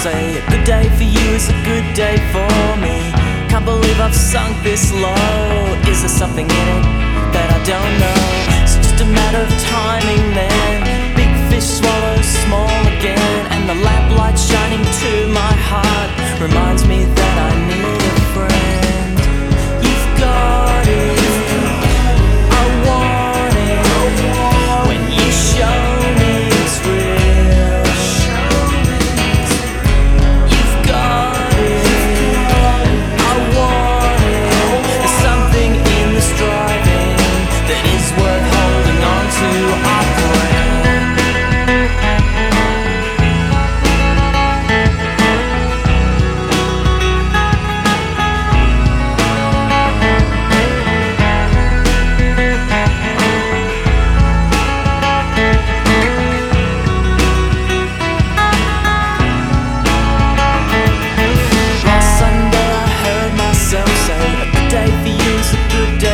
say a good day for you is a good day for me. Can't believe I've sunk this low. Is there something in it that I don't know? It's just a matter of timing then. Big fish swallows small again, and the lamplight shining to my heart reminds me that I need a friend. You've got it, I want it. When you show me it's real, you've got it, I want it. There's something in this driving that is worth holding on to, our friend. Last Sunday I heard myself say a good day for you is a good day